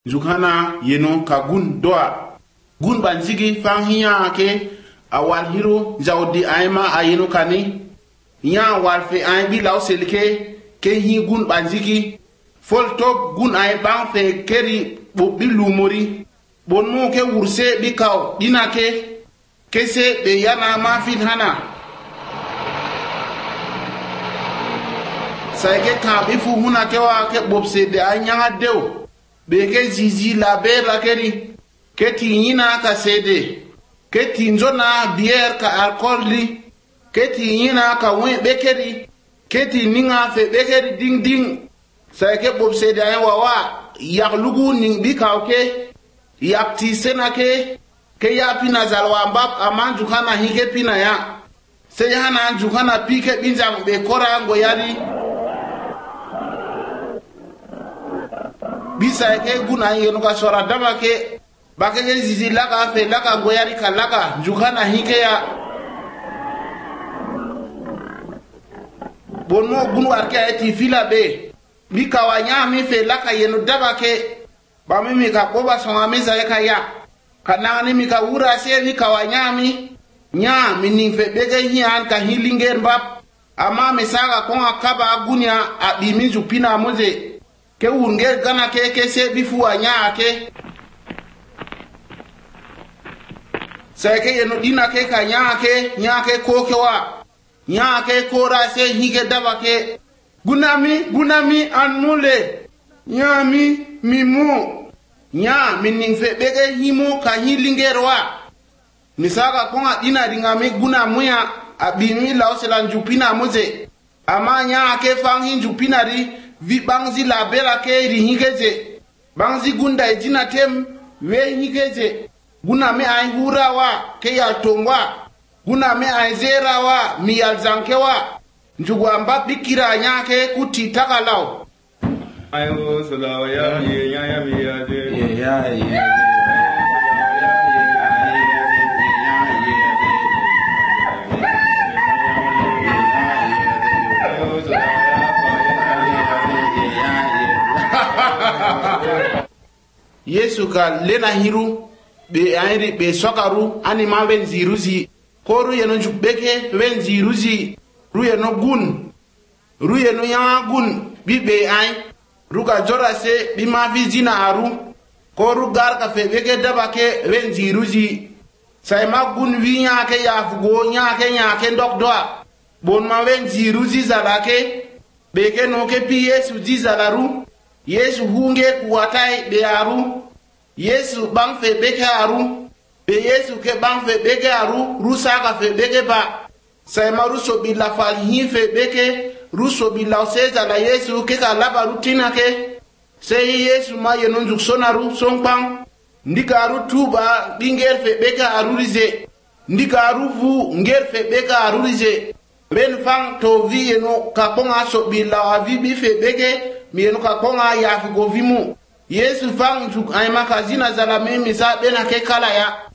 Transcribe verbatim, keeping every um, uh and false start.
Jukana yeno ka gun doa. Gun banzigi fang hiya ke awal hiro jawdi ayma ayeno kani. Nya warfe ay bi law selke ke hi gun banzigi. Fol top gun ay bang fe keri bo bilu mori. Bonno ke wurse bi kaw dina ke kese be yana ma fin hana. Saike ka bi fu huna ke wa ke bobse de anyanga dew. Beke zizi la bera keri keti yina ka sede keti nzona bier ka alcooli keti yina ka wen bekeri keti ninga fe bekeri ding ding saike bob sede ay wawa yak lugu ning bi ka oke yak ti sena ke ke ya pina zalwa mbap amanju kana hike pina ya se yana anju kana pike binjang be kora ngo yari bisa ke guna yeno ka sora dama ke bake ke zizi laka fe laka goyari ka laka jukana hike ya bonno gunu arke eti fila be mi kawanya mi fe laka yeno dama ke ba mi mi ka boba songa mi za ka ya kana ni mi ka ura se mi kawanya mi nya mi ning fe bege hian ka hilinger mbap ama mi saga ko akaba gunya abi mi jupina moze ke wunge gana ke ke se bifu anya ke sai ke yeno dina ke ka nya ke nya ke ko ke wa nya ke ko ra se hige daba ke gunami gunami anule nya mi mimu nya minin fe bege himu ka hilingerwa misaga ko dina dinga mi gunamu ya abimi laosela njupina moze ama nya ke fangin njupina ri vi bangzi la bela ke ri higeze bangzi gunda ejina tem we higeze guna me ay hura wa ke ya tongwa guna me ay zera wa mi yal zanke wa njugwa mba bikira nyake kuti takalaw ayo sala ya ye ya ya mi ya de ya ya Yesu ka lena hiru be ayri be sokaru ani ma ben ziruzi koru yeno jubeke ben ziruzi ru yeno gun ru yeno ya gun bi be ay ruka jora se bi ma vizina aru koru gar ka fe beke dabake ben ziruzi sai ma gun wi nya ke ya fugo nya ke nya ke ndok doa bon ma ben ziruzi zalake beke no ke pi Yesu zizalaru Yesu hunge kuwatai be aru Yesu bang fe beke aru be Yesu ke bang fe beke aru rusa ka fe beke ba sai maruso bi la fal hi fe beke ruso bi la seza la Yesu ke ka laba rutina ke sai Yesu ma yenon juk sonaru sonpang ndikaru tuba binger fe beke arurize ndikaru vu nger fe beke arurize ben fang to vi yeno ka ponga so bi la vi bi fe beke mi yeno ka konga ya fi govimu Yesu fang juk ay makazina zala mimi sa bena ke kala ya